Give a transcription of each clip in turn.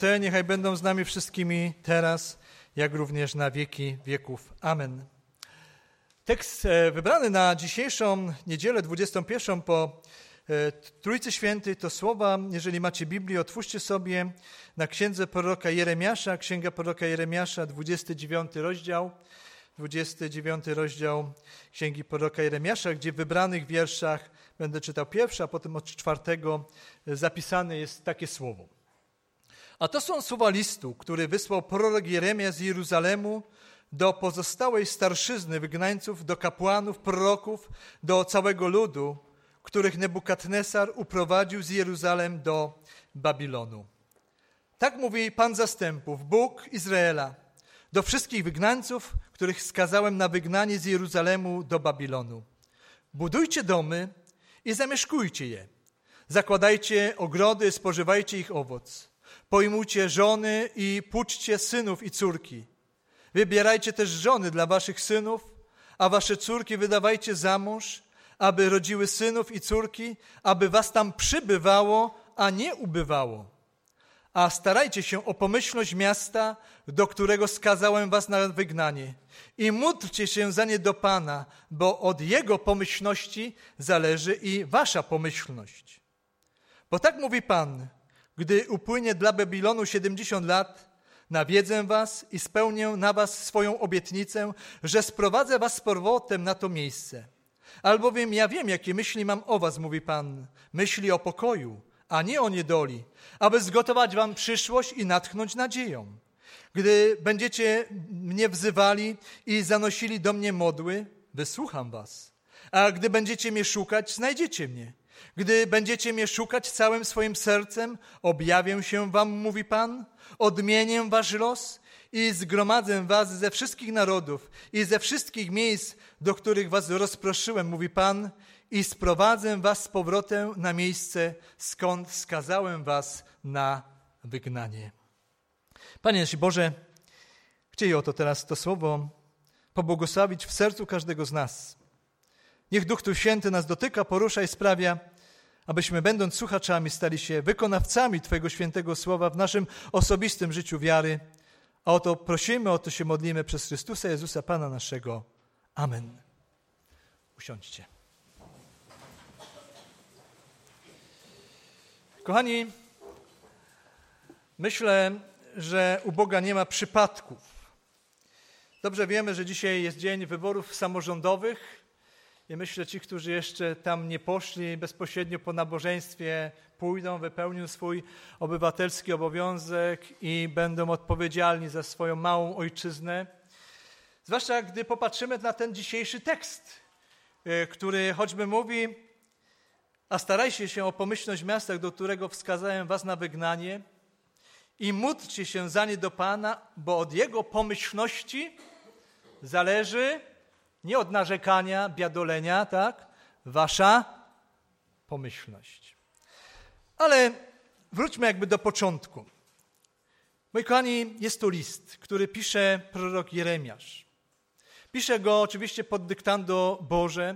Te niechaj będą z nami wszystkimi teraz, jak również na wieki wieków. Amen. Tekst wybrany na dzisiejszą niedzielę 21 po Trójcy Świętej to słowa, jeżeli macie Biblię, otwórzcie sobie na księdze proroka Jeremiasza, księga proroka Jeremiasza, 29 rozdział księgi proroka Jeremiasza, gdzie w wybranych wierszach będę czytał pierwszy, a potem od 4 zapisane jest takie słowo. A to są słowa listu, który wysłał prorok Jeremia z Jeruzalemu do pozostałej starszyzny wygnańców, do kapłanów, proroków, do całego ludu, których Nebukadnesar uprowadził z Jeruzalem do Babilonu. Tak mówi Pan zastępów, Bóg Izraela, do wszystkich wygnańców, których skazałem na wygnanie z Jeruzalemu do Babilonu. Budujcie domy i zamieszkujcie je. Zakładajcie ogrody, spożywajcie ich owoc. Pojmujcie żony i płuczcie synów i córki. Wybierajcie też żony dla waszych synów, a wasze córki wydawajcie za mąż, aby rodziły synów i córki, aby was tam przybywało, a nie ubywało. A starajcie się o pomyślność miasta, do którego skazałem was na wygnanie. I módlcie się za nie do Pana, bo od Jego pomyślności zależy i wasza pomyślność. Bo tak mówi Pan, gdy upłynie dla Babilonu 70 lat, nawiedzę was i spełnię na was swoją obietnicę, że sprowadzę was z powrotem na to miejsce. Albowiem ja wiem, jakie myśli mam o was, mówi Pan, myśli o pokoju, a nie o niedoli, aby zgotować wam przyszłość i natchnąć nadzieją. Gdy będziecie mnie wzywali i zanosili do mnie modły, wysłucham was. A gdy będziecie mnie szukać, znajdziecie mnie. Gdy będziecie mnie szukać całym swoim sercem, objawię się wam, mówi Pan, odmienię wasz los i zgromadzę was ze wszystkich narodów i ze wszystkich miejsc, do których was rozproszyłem, mówi Pan, i sprowadzę was z powrotem na miejsce, skąd skazałem was na wygnanie. Panie nasz Boże, chciej oto teraz to słowo pobłogosławić w sercu każdego z nas. Niech Duch Tu Święty nas dotyka, porusza i sprawia, abyśmy będąc słuchaczami stali się wykonawcami Twojego świętego słowa w naszym osobistym życiu wiary. A o to prosimy, o to się modlimy przez Chrystusa Jezusa, Pana naszego. Amen. Usiądźcie. Kochani, myślę, że u Boga nie ma przypadków. Dobrze wiemy, że dzisiaj jest dzień wyborów samorządowych i myślę, ci, którzy jeszcze tam nie poszli, bezpośrednio po nabożeństwie pójdą, wypełnią swój obywatelski obowiązek i będą odpowiedzialni za swoją małą ojczyznę. Zwłaszcza gdy popatrzymy na ten dzisiejszy tekst, który choćby mówi: a starajcie się o pomyślność miasta, do którego wskazałem was na wygnanie, i módlcie się za nie do Pana, bo od Jego pomyślności zależy, nie od narzekania, biadolenia, tak? Wasza pomyślność. Ale wróćmy jakby do początku. Moi kochani, jest to list, który pisze prorok Jeremiasz. Pisze go oczywiście pod dyktando Boże.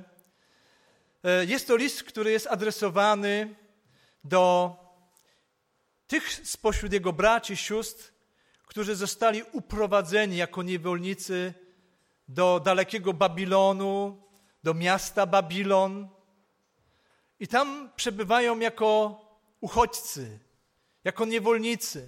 Jest to list, który jest adresowany do tych spośród jego braci i sióstr, którzy zostali uprowadzeni jako niewolnicy do dalekiego Babilonu, do miasta Babilon. I tam przebywają jako uchodźcy, jako niewolnicy.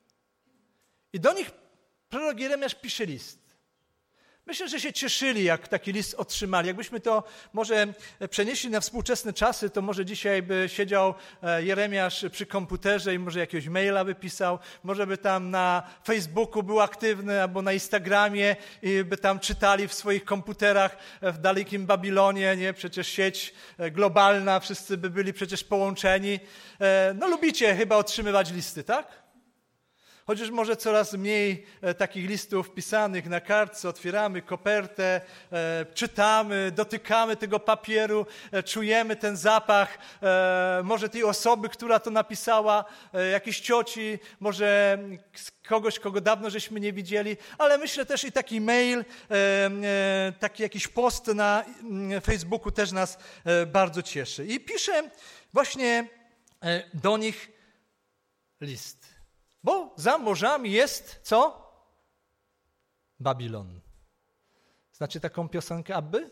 I do nich prorok Jeremiasz pisze list. Myślę, że się cieszyli, jak taki list otrzymali. Jakbyśmy to może przenieśli na współczesne czasy, to może dzisiaj by siedział Jeremiasz przy komputerze i może jakiegoś maila by pisał, może by tam na Facebooku był aktywny albo na Instagramie i by tam czytali w swoich komputerach w dalekim Babilonie, nie? Przecież sieć globalna, wszyscy by byli przecież połączeni. No lubicie chyba otrzymywać listy, tak? Chociaż może coraz mniej takich listów pisanych na kartce, otwieramy kopertę, czytamy, dotykamy tego papieru, czujemy ten zapach, może tej osoby, która to napisała, jakiejś cioci, może kogoś, kogo dawno żeśmy nie widzieli, ale myślę też i taki mail, taki jakiś post na Facebooku też nas bardzo cieszy. I piszę właśnie do nich list. Bo za morzami jest co? Babilon. Znacie taką piosenkę Abby?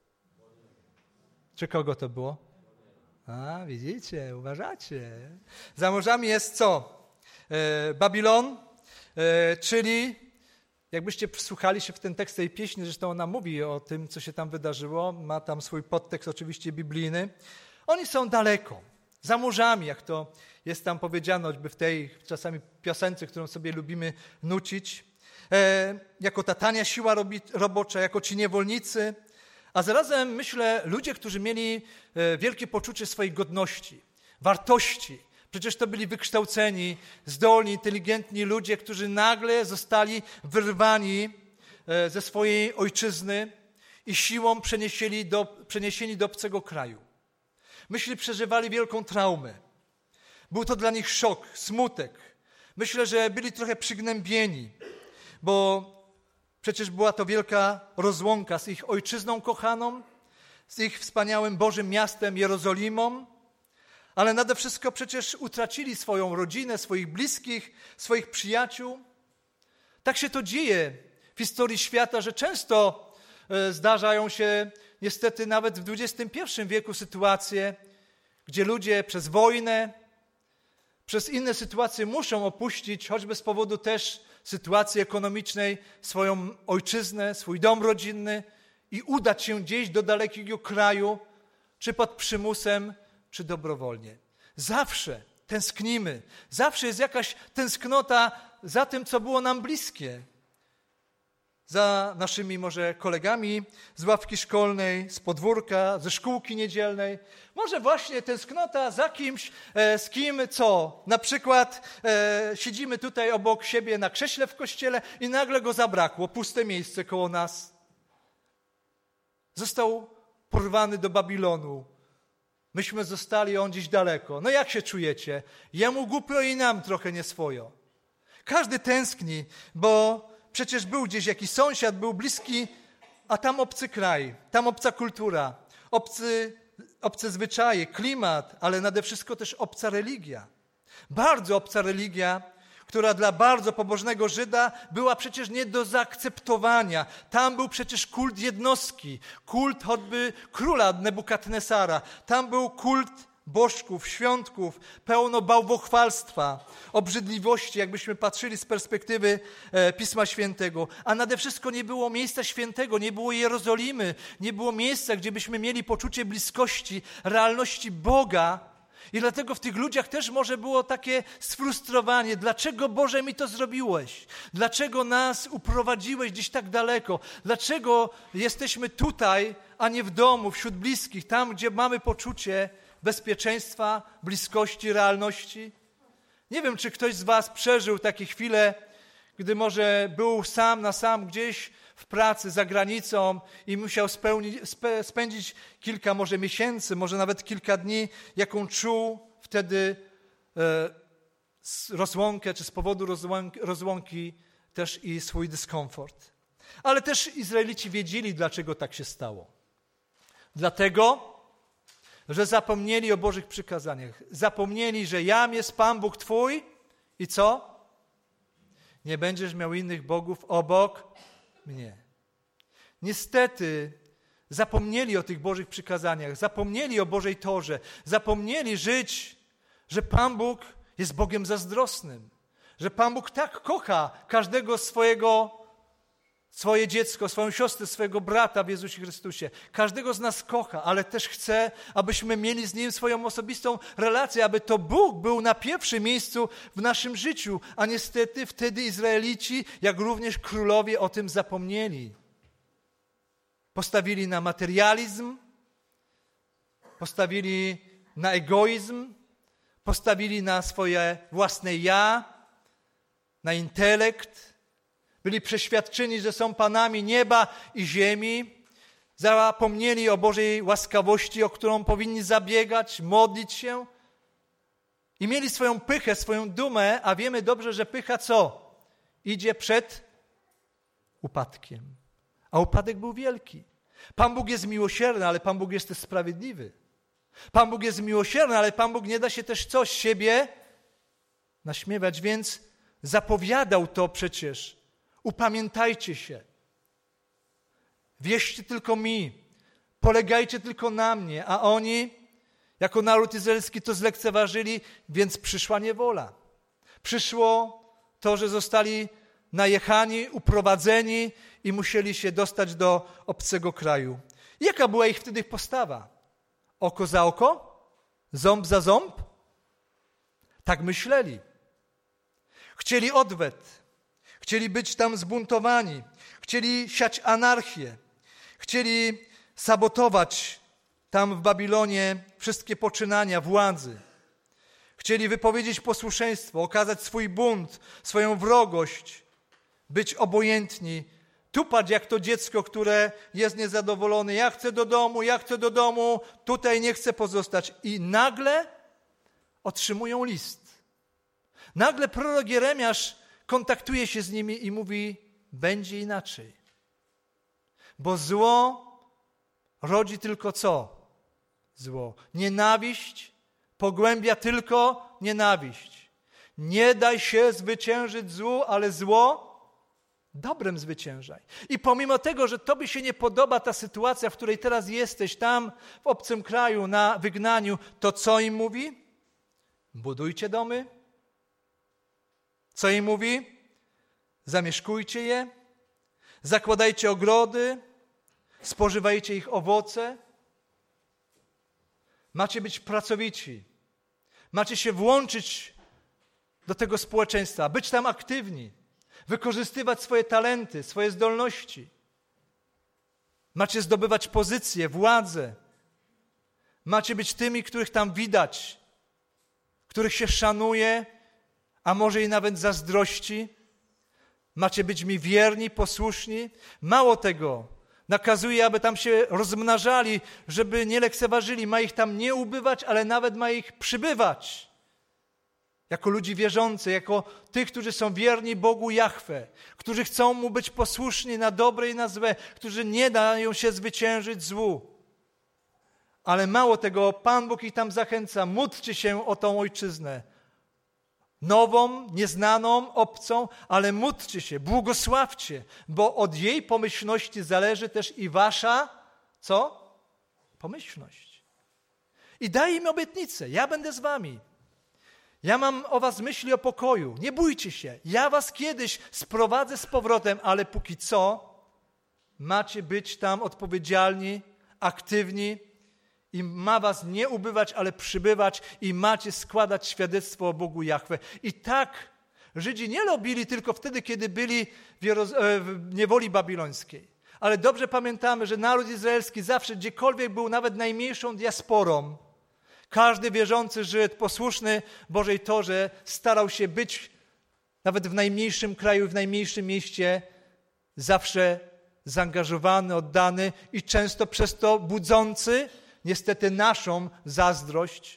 Czy kogo to było? A, widzicie, uważacie. Za morzami jest co? Babilon, czyli jakbyście wsłuchali się w ten tekst tej pieśni, zresztą ona mówi o tym, co się tam wydarzyło, ma tam swój podtekst oczywiście biblijny. Oni są daleko, za morzami, jak to jest tam powiedziane, choćby w tej czasami piosence, którą sobie lubimy nucić, jako ta tania siła robocza, jako ci niewolnicy, a zarazem, myślę, ludzie, którzy mieli wielkie poczucie swojej godności, wartości. Przecież to byli wykształceni, zdolni, inteligentni ludzie, którzy nagle zostali wyrwani ze swojej ojczyzny i siłą przeniesieni do obcego kraju. Myślę, przeżywali wielką traumę. Był to dla nich szok, smutek. Myślę, że byli trochę przygnębieni, bo przecież była to wielka rozłąka z ich ojczyzną kochaną, z ich wspaniałym Bożym miastem Jerozolimą, ale nade wszystko przecież utracili swoją rodzinę, swoich bliskich, swoich przyjaciół. Tak się to dzieje w historii świata, że często zdarzają się niestety nawet w XXI wieku sytuacje, gdzie ludzie przez wojnę, przez inne sytuacje muszą opuścić, choćby z powodu też sytuacji ekonomicznej, swoją ojczyznę, swój dom rodzinny i udać się gdzieś do dalekiego kraju, czy pod przymusem, czy dobrowolnie. Zawsze tęsknimy, zawsze jest jakaś tęsknota za tym, co było nam bliskie. Za naszymi może kolegami z ławki szkolnej, z podwórka, ze szkółki niedzielnej. Może właśnie tęsknota za kimś, z kim co? Na przykład siedzimy tutaj obok siebie na krześle w kościele i nagle go zabrakło, puste miejsce koło nas. Został porwany do Babilonu. Myśmy zostali, on gdzieś daleko. No jak się czujecie? Jemu głupio i nam trochę nieswojo. Każdy tęskni, bo przecież był gdzieś jakiś sąsiad, był bliski, a tam obcy kraj, tam obca kultura, obce zwyczaje, klimat, ale nade wszystko też obca religia. Bardzo obca religia, która dla bardzo pobożnego Żyda była przecież nie do zaakceptowania. Tam był przecież kult jednostki, kult choćby króla Nebukadnesara. Tam był kult bożków, świątków, pełno bałwochwalstwa, obrzydliwości, jakbyśmy patrzyli z perspektywy Pisma Świętego. A nade wszystko nie było miejsca świętego, nie było Jerozolimy, nie było miejsca, gdzie byśmy mieli poczucie bliskości, realności Boga. I dlatego w tych ludziach też może było takie sfrustrowanie. Dlaczego, Boże, mi to zrobiłeś? Dlaczego nas uprowadziłeś gdzieś tak daleko? Dlaczego jesteśmy tutaj, a nie w domu, wśród bliskich, tam, gdzie mamy poczucie bezpieczeństwa, bliskości, realności? Nie wiem, czy ktoś z was przeżył takie chwile, gdy może był sam na sam gdzieś w pracy, za granicą i musiał spędzić kilka może miesięcy, może nawet kilka dni, jaką czuł wtedy rozłąkę, czy z powodu rozłąki też i swój dyskomfort. Ale też Izraelici wiedzieli, dlaczego tak się stało. Dlatego, że zapomnieli o Bożych przykazaniach. Zapomnieli, że jam jest Pan Bóg Twój i co? Nie będziesz miał innych bogów obok mnie. Niestety zapomnieli o tych Bożych przykazaniach, zapomnieli o Bożej Torze, zapomnieli żyć, że Pan Bóg jest Bogiem zazdrosnym, że Pan Bóg tak kocha każdego swoje dziecko, swoją siostrę, swojego brata w Jezusie Chrystusie. Każdego z nas kocha, ale też chce, abyśmy mieli z Nim swoją osobistą relację, aby to Bóg był na pierwszym miejscu w naszym życiu, a niestety wtedy Izraelici, jak również królowie o tym zapomnieli. Postawili na materializm, postawili na egoizm, postawili na swoje własne ja, na intelekt. Byli przeświadczeni, że są panami nieba i ziemi. Zapomnieli o Bożej łaskawości, o którą powinni zabiegać, modlić się. I mieli swoją pychę, swoją dumę, a wiemy dobrze, że pycha co? Idzie przed upadkiem. A upadek był wielki. Pan Bóg jest miłosierny, ale Pan Bóg jest też sprawiedliwy. Pan Bóg jest miłosierny, ale Pan Bóg nie da się też coś siebie naśmiewać, więc zapowiadał to przecież. Upamiętajcie się. Wierzcie tylko mi. Polegajcie tylko na mnie. A oni, jako naród izraelski, to zlekceważyli, więc przyszła niewola. Przyszło to, że zostali najechani, uprowadzeni i musieli się dostać do obcego kraju. Jaka była ich wtedy postawa? Oko za oko? Ząb za ząb? Tak myśleli. Chcieli odwet. Chcieli być tam zbuntowani. Chcieli siać anarchię. Chcieli sabotować tam w Babilonie wszystkie poczynania władzy. Chcieli wypowiedzieć posłuszeństwo, okazać swój bunt, swoją wrogość, być obojętni, tupać jak to dziecko, które jest niezadowolone. Ja chcę do domu, tutaj nie chcę pozostać. I nagle otrzymują list. Nagle prorok Jeremiasz kontaktuje się z nimi i mówi, będzie inaczej. Bo zło rodzi tylko co? Zło. Nienawiść pogłębia tylko nienawiść. Nie daj się zwyciężyć złu, ale zło dobrem zwyciężaj. I pomimo tego, że tobie się nie podoba ta sytuacja, w której teraz jesteś, tam w obcym kraju, na wygnaniu, to co im mówi? Budujcie domy. Co im mówi? Zamieszkujcie je, zakładajcie ogrody, spożywajcie ich owoce. Macie być pracowici. Macie się włączyć do tego społeczeństwa, być tam aktywni, wykorzystywać swoje talenty, swoje zdolności. Macie zdobywać pozycje, władzę. Macie być tymi, których tam widać, których się szanuje, a może i nawet zazdrości. Macie być mi wierni, posłuszni. Mało tego, nakazuje, aby tam się rozmnażali, żeby nie lekceważyli. Ma ich tam nie ubywać, ale nawet ma ich przybywać. Jako ludzi wierzących, jako tych, którzy są wierni Bogu Jahwe, którzy chcą Mu być posłuszni na dobre i na złe, którzy nie dają się zwyciężyć złu. Ale mało tego, Pan Bóg ich tam zachęca, módlcie się o tą ojczyznę. Nową, nieznaną, obcą, ale módlcie się, błogosławcie, bo od jej pomyślności zależy też i wasza, co? Pomyślność. I daje im obietnicę, ja będę z wami. Ja mam o was myśli o pokoju, nie bójcie się, ja was kiedyś sprowadzę z powrotem, ale póki co macie być tam odpowiedzialni, aktywni, i ma was nie ubywać, ale przybywać i macie składać świadectwo o Bogu Jahwe. I tak Żydzi nie robili tylko wtedy, kiedy byli w niewoli babilońskiej. Ale dobrze pamiętamy, że naród izraelski zawsze, gdziekolwiek był nawet najmniejszą diasporą, każdy wierzący Żyd, posłuszny Bożej Torze, starał się być nawet w najmniejszym kraju, w najmniejszym mieście, zawsze zaangażowany, oddany i często przez to budzący niestety naszą zazdrość.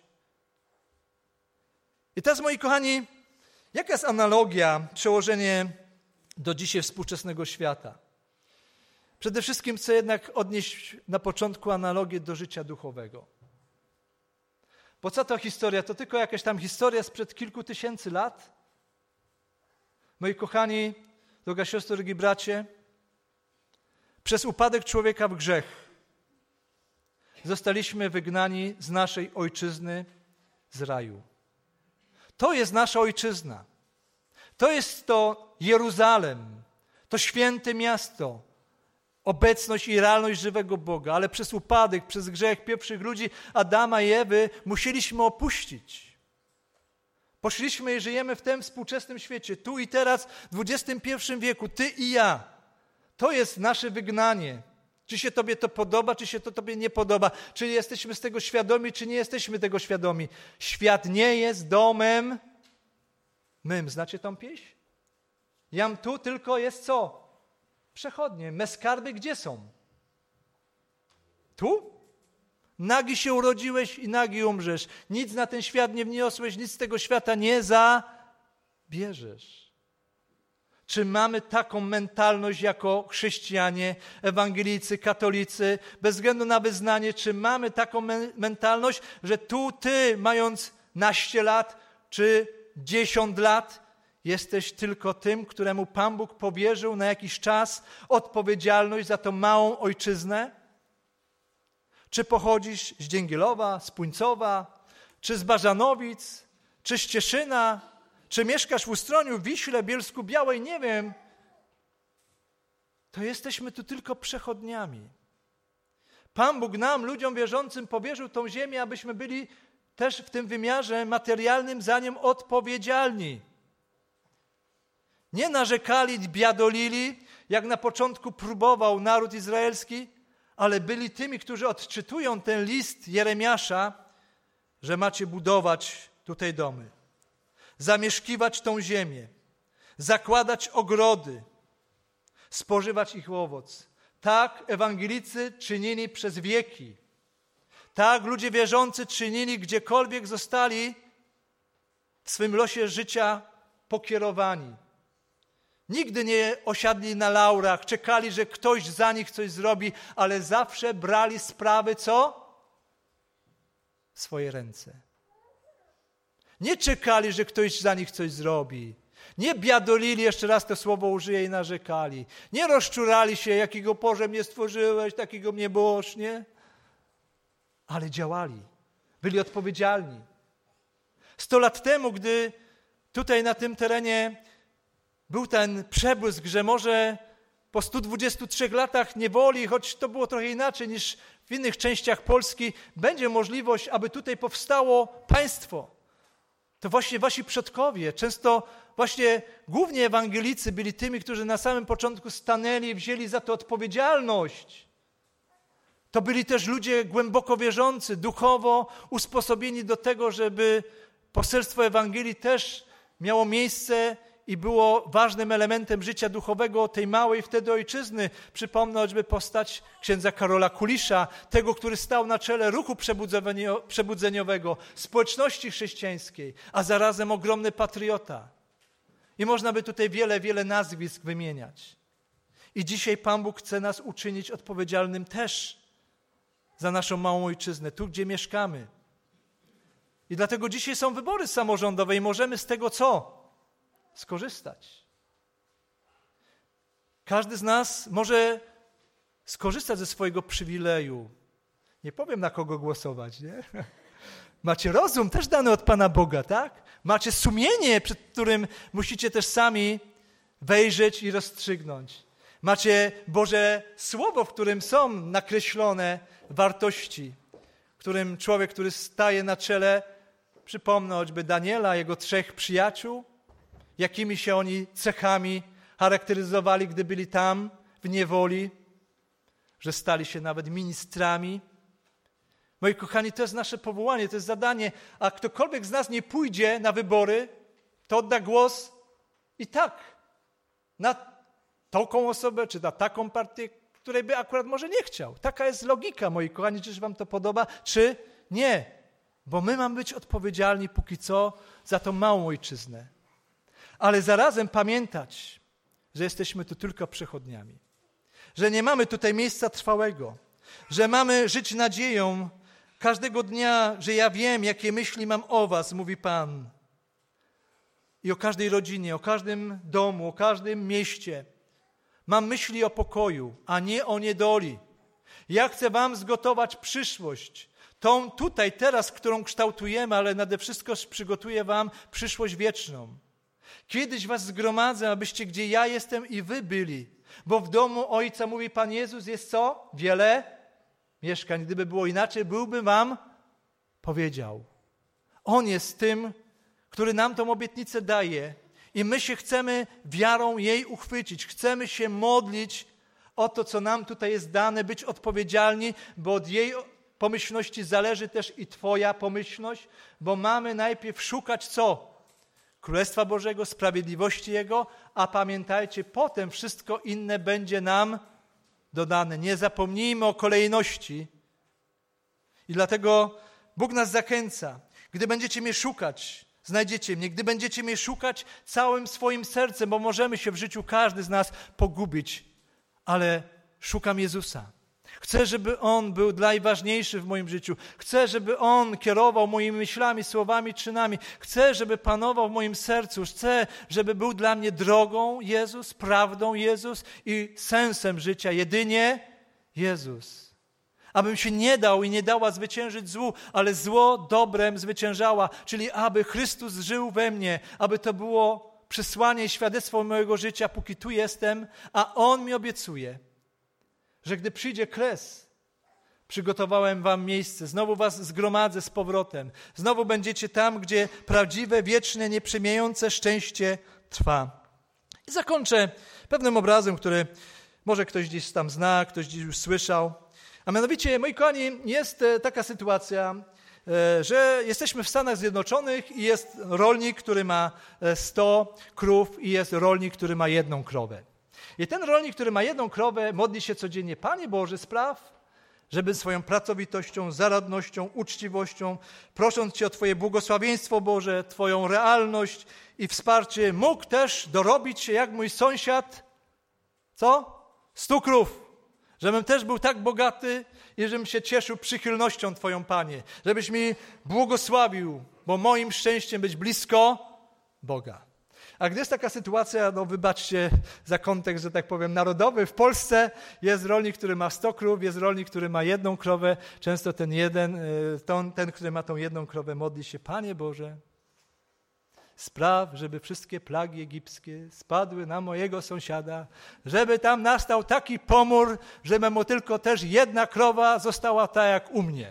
I teraz, moi kochani, jaka jest analogia, przełożenie do dzisiaj współczesnego świata? Przede wszystkim chcę jednak odnieść na początku analogię do życia duchowego. Bo co to historia? To tylko jakaś tam historia sprzed kilku tysięcy lat? Moi kochani, droga siostro, drogi bracie, przez upadek człowieka w grzech zostaliśmy wygnani z naszej ojczyzny, z raju. To jest nasza ojczyzna. To jest to Jeruzalem, to święte miasto, obecność i realność żywego Boga, ale przez upadek, przez grzech pierwszych ludzi, Adama i Ewy, musieliśmy opuścić. Poszliśmy i żyjemy w tym współczesnym świecie, tu i teraz, w XXI wieku, ty i ja. To jest nasze wygnanie. Czy się tobie to podoba, czy się to tobie nie podoba, czy jesteśmy z tego świadomi, czy nie jesteśmy tego świadomi. Świat nie jest domem mym. Znacie tą pieśń? Jam tu, tylko jest co? Przechodnie. Me skarby gdzie są? Tu? Nagi się urodziłeś i nagi umrzesz. Nic na ten świat nie wniosłeś, nic z tego świata nie zabierzesz. Czy mamy taką mentalność jako chrześcijanie, ewangelicy, katolicy, bez względu na wyznanie, czy mamy taką mentalność, że tu ty, mając naście lat, czy 10 lat, jesteś tylko tym, któremu Pan Bóg powierzył na jakiś czas odpowiedzialność za tą małą ojczyznę? Czy pochodzisz z Dzięgielowa, z Puńcowa, czy z Bażanowic, czy z Cieszyna, czy mieszkasz w Ustroniu, Wiśle, Bielsku Białej, nie wiem. To jesteśmy tu tylko przechodniami. Pan Bóg nam, ludziom wierzącym, powierzył tą ziemię, abyśmy byli też w tym wymiarze materialnym za nią odpowiedzialni. Nie narzekali, biadolili, jak na początku próbował naród izraelski, ale byli tymi, którzy odczytują ten list Jeremiasza, że macie budować tutaj domy, zamieszkiwać tą ziemię, zakładać ogrody, spożywać ich owoc. Tak ewangelicy czynili przez wieki. Tak ludzie wierzący czynili, gdziekolwiek zostali w swym losie życia pokierowani. Nigdy nie osiadli na laurach, czekali, że ktoś za nich coś zrobi, ale zawsze brali sprawy, co? W swoje ręce. Nie czekali, że ktoś za nich coś zrobi. Nie biadolili, jeszcze raz to słowo użyję, i narzekali. Nie rozczurali się, jakiego Boże mnie stworzyłeś, takiego mnie boż, nie? Ale działali. Byli odpowiedzialni. 100 lat temu, gdy tutaj na tym terenie był ten przebłysk, że może po 123 latach niewoli, choć to było trochę inaczej niż w innych częściach Polski, będzie możliwość, aby tutaj powstało państwo. To właśnie wasi przodkowie, często właśnie głównie ewangelicy byli tymi, którzy na samym początku stanęli i wzięli za to odpowiedzialność. To byli też ludzie głęboko wierzący, duchowo usposobieni do tego, żeby poselstwo Ewangelii też miało miejsce i było ważnym elementem życia duchowego tej małej wtedy ojczyzny. Przypomnę choćby postać księdza Karola Kulisza, tego, który stał na czele ruchu przebudzeniowego, społeczności chrześcijańskiej, a zarazem ogromny patriota. I można by tutaj wiele nazwisk wymieniać. I dzisiaj Pan Bóg chce nas uczynić odpowiedzialnym też za naszą małą ojczyznę, tu gdzie mieszkamy. I dlatego dzisiaj są wybory samorządowe i możemy z tego co? Skorzystać. Każdy z nas może skorzystać ze swojego przywileju. Nie powiem, na kogo głosować, nie? Macie rozum też dany od Pana Boga, tak? Macie sumienie, przed którym musicie też sami wejrzeć i rozstrzygnąć. Macie Boże Słowo, w którym są nakreślone wartości, w którym człowiek, który staje na czele, przypomnę choćby Daniela, jego 3 przyjaciół, jakimi się oni cechami charakteryzowali, gdy byli tam w niewoli, że stali się nawet ministrami. Moi kochani, to jest nasze powołanie, to jest zadanie, a ktokolwiek z nas nie pójdzie na wybory, to odda głos i tak na taką osobę, czy na taką partię, której by akurat może nie chciał. Taka jest logika, moi kochani, czy się wam to podoba, czy nie. Bo my mamy być odpowiedzialni póki co za tą małą ojczyznę. Ale zarazem pamiętać, że jesteśmy tu tylko przechodniami. Że nie mamy tutaj miejsca trwałego. Że mamy żyć nadzieją każdego dnia, że ja wiem, jakie myśli mam o was, mówi Pan. I o każdej rodzinie, o każdym domu, o każdym mieście. Mam myśli o pokoju, a nie o niedoli. Ja chcę wam zgotować przyszłość. Tą tutaj, teraz, którą kształtujemy, ale nade wszystko przygotuję wam przyszłość wieczną. Kiedyś was zgromadzę, abyście gdzie ja jestem i wy byli. Bo w domu Ojca, mówi Pan Jezus, jest co? Wiele mieszkań. Gdyby było inaczej, byłbym wam powiedział. On jest tym, który nam tą obietnicę daje i my się chcemy wiarą jej uchwycić. Chcemy się modlić o to, co nam tutaj jest dane, być odpowiedzialni, bo od jej pomyślności zależy też i twoja pomyślność, bo mamy najpierw szukać co? Królestwa Bożego, sprawiedliwości Jego, a pamiętajcie, potem wszystko inne będzie nam dodane. Nie zapomnijmy o kolejności. I dlatego Bóg nas zachęca. Gdy będziecie mnie szukać, znajdziecie mnie. Gdy będziecie mnie szukać całym swoim sercem, bo możemy się w życiu każdy z nas pogubić, ale szukam Jezusa. Chcę, żeby On był najważniejszy w moim życiu. Chcę, żeby On kierował moimi myślami, słowami, czynami. Chcę, żeby panował w moim sercu. Chcę, żeby był dla mnie drogą Jezus, prawdą Jezus i sensem życia. Jedynie Jezus. Abym się nie dał i nie dała zwyciężyć złu, ale zło dobrem zwyciężała. Czyli aby Chrystus żył we mnie, aby to było przesłanie i świadectwo mojego życia, póki tu jestem, a On mi obiecuje, że gdy przyjdzie kres, przygotowałem wam miejsce, znowu was zgromadzę z powrotem. Znowu będziecie tam, gdzie prawdziwe, wieczne, nieprzemijające szczęście trwa. I zakończę pewnym obrazem, który może ktoś gdzieś tam zna, ktoś gdzieś już słyszał. A mianowicie, moi kochani, jest taka sytuacja, że jesteśmy w Stanach Zjednoczonych i jest rolnik, który ma 100 krów i jest rolnik, który ma 1 krowę. I ten rolnik, który ma 1 krowę, modli się codziennie: Panie Boże, spraw, żeby swoją pracowitością, zaradnością, uczciwością, prosząc Cię o Twoje błogosławieństwo Boże, Twoją realność i wsparcie, mógł też dorobić się jak mój sąsiad, 100 krów. Żebym też był tak bogaty i żebym się cieszył przychylnością Twoją, Panie. Żebyś mi błogosławił, bo moim szczęściem być blisko Boga. A gdy jest taka sytuacja, wybaczcie za kontekst, że tak powiem, narodowy, w Polsce jest rolnik, który ma 100 krów, jest rolnik, który ma 1 krowę. Często ten, który ma tą 1 krowę, modli się: Panie Boże, spraw, żeby wszystkie plagi egipskie spadły na mojego sąsiada, żeby tam nastał taki pomór, żeby mu tylko też 1 krowa została tak jak u mnie.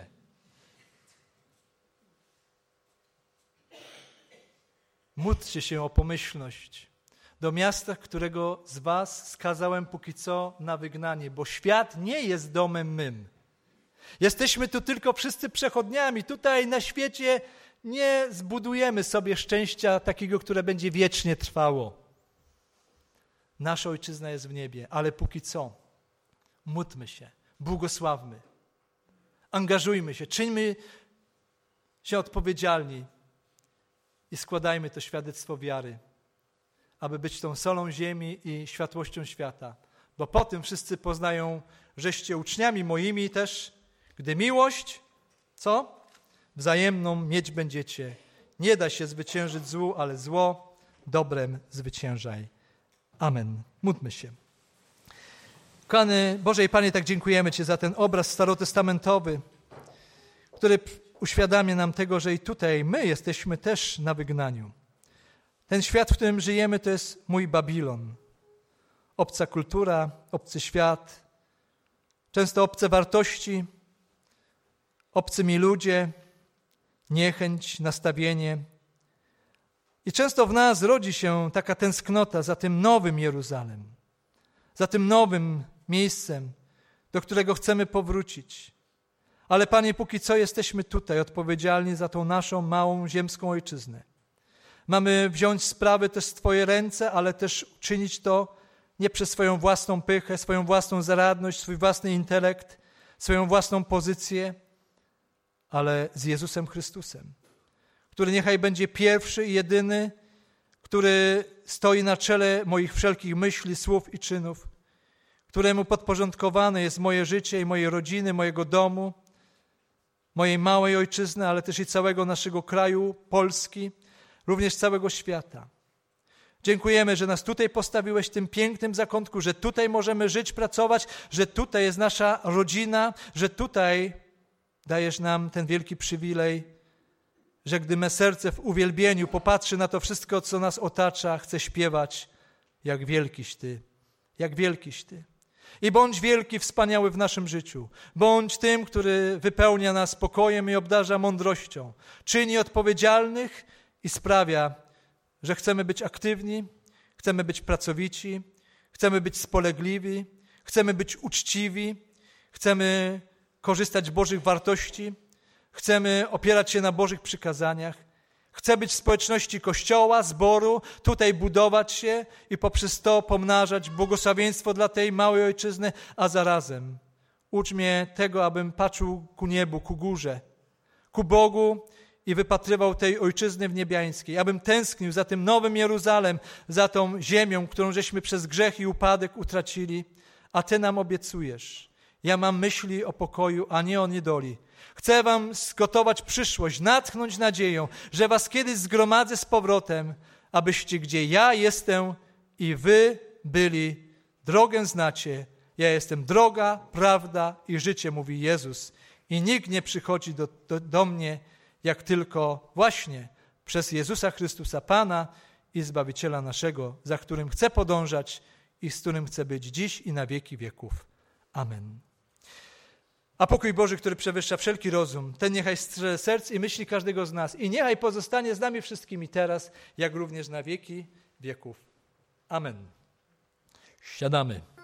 Módlcie się o pomyślność do miasta, którego z was skazałem póki co na wygnanie, bo świat nie jest domem mym. Jesteśmy tu tylko wszyscy przechodniami. Tutaj na świecie nie zbudujemy sobie szczęścia takiego, które będzie wiecznie trwało. Nasza ojczyzna jest w niebie, ale póki co módlmy się, błogosławmy, angażujmy się, czyńmy się odpowiedzialni i składajmy to świadectwo wiary, aby być tą solą ziemi i światłością świata. Bo po tym wszyscy poznają, żeście uczniami moimi też, gdy miłość, wzajemną mieć będziecie. Nie da się zwyciężyć złu, ale zło dobrem zwyciężaj. Amen. Módlmy się. Kochany Boże i Panie, tak dziękujemy Ci za ten obraz starotestamentowy, który uświadamia nam tego, że i tutaj my jesteśmy też na wygnaniu. Ten świat, w którym żyjemy, to jest mój Babilon. Obca kultura, obcy świat, często obce wartości, obcy mi ludzie, niechęć, nastawienie. I często w nas rodzi się taka tęsknota za tym nowym Jeruzalem, za tym nowym miejscem, do którego chcemy powrócić. Ale Panie, póki co jesteśmy tutaj odpowiedzialni za tą naszą małą ziemską ojczyznę. Mamy wziąć sprawy też w Twoje ręce, ale też czynić to nie przez swoją własną pychę, swoją własną zaradność, swój własny intelekt, swoją własną pozycję, ale z Jezusem Chrystusem, który niechaj będzie pierwszy i jedyny, który stoi na czele moich wszelkich myśli, słów i czynów, któremu podporządkowane jest moje życie i mojej rodziny, mojego domu, mojej małej ojczyzny, ale też i całego naszego kraju, Polski, również całego świata. Dziękujemy, że nas tutaj postawiłeś w tym pięknym zakątku, że tutaj możemy żyć, pracować, że tutaj jest nasza rodzina, że tutaj dajesz nam ten wielki przywilej, że gdy me serce w uwielbieniu popatrzy na to wszystko, co nas otacza, chce śpiewać, jak wielkiś Ty, jak wielkiś Ty. I bądź wielki, wspaniały w naszym życiu. Bądź tym, który wypełnia nas spokojem i obdarza mądrością. Czyni odpowiedzialnych i sprawia, że chcemy być aktywni, chcemy być pracowici, chcemy być spolegliwi, chcemy być uczciwi, chcemy korzystać z Bożych wartości, chcemy opierać się na Bożych przykazaniach, chcę być w społeczności Kościoła, zboru, tutaj budować się i poprzez to pomnażać błogosławieństwo dla tej małej ojczyzny, a zarazem ucz mnie tego, abym patrzył ku niebu, ku górze, ku Bogu i wypatrywał tej ojczyzny wniebiańskiej, abym tęsknił za tym nowym Jeruzalem, za tą ziemią, którą żeśmy przez grzech i upadek utracili, a Ty nam obiecujesz. Ja mam myśli o pokoju, a nie o niedoli. Chcę wam zgotować przyszłość, natchnąć nadzieją, że was kiedyś zgromadzę z powrotem, abyście gdzie ja jestem i wy byli. Drogę znacie. Ja jestem droga, prawda i życie, mówi Jezus. I nikt nie przychodzi do mnie, jak tylko właśnie przez Jezusa Chrystusa, Pana i Zbawiciela naszego, za którym chcę podążać i z którym chcę być dziś i na wieki wieków. Amen. A pokój Boży, który przewyższa wszelki rozum, ten niechaj strzeże serc i myśli każdego z nas i niechaj pozostanie z nami wszystkimi teraz, jak również na wieki wieków. Amen. Siadamy.